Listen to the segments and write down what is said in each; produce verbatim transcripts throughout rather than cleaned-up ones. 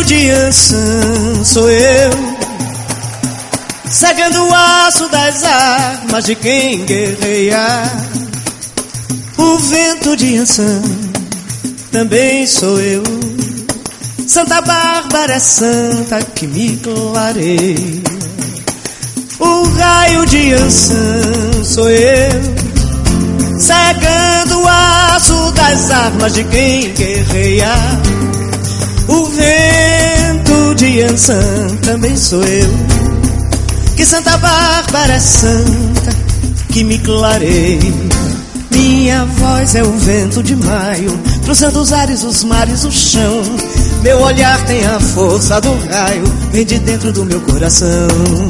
raio de Ansan sou eu, cegando o aço das armas de quem guerreia. O vento de Ansan também sou eu, Santa Bárbara é santa que me clareia. O raio de Ansan sou eu, cegando o aço das armas de quem guerreia. O vento de Ansan também sou eu, que Santa Bárbara é santa que me clareia. Minha voz é o vento de maio, cruzando os ares, os mares, o chão. Meu olhar tem a força do raio, vem de dentro do meu coração.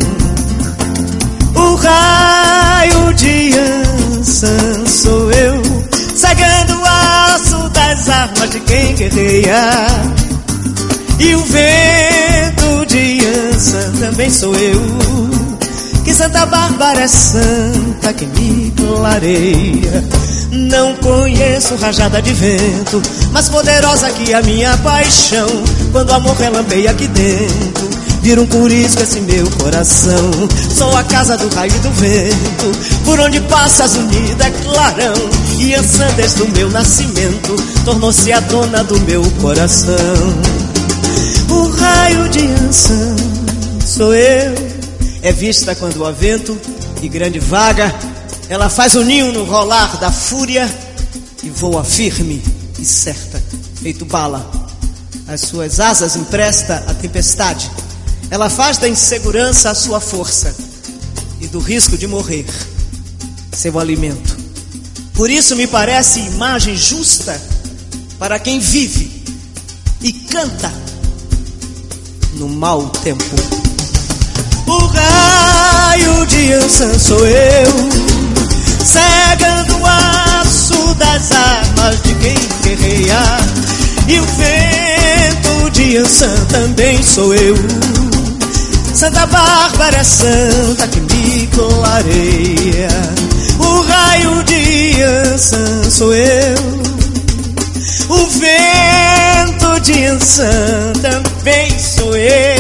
O raio de Ansan sou eu, cegando o aço das armas de quem guerreia. E o vento de Ansan também sou eu, que Santa Bárbara é santa que me clareia. Não conheço rajada de vento mais poderosa que a minha paixão. Quando o amor relampeia aqui dentro, vira um curisco esse meu coração. Sou a casa do raio e do vento, por onde passas unida é clarão. E Ansan desde o meu nascimento tornou-se a dona do meu coração. O raio de Ansan sou eu, é vista quando há vento e grande vaga. Ela faz o ninho no rolar da fúria e voa firme e certa, feito bala. As suas asas empresta à tempestade. Ela faz da insegurança a sua força e do risco de morrer seu alimento. Por isso me parece imagem justa para quem vive e canta no mau tempo. O raio de Ansan sou eu, cegando o aço das armas de quem guerreia. E o vento de Ansan também sou eu, Santa Bárbara é santa que me clareia. O raio de Ansan sou eu, o vento de Ansan também sou eu,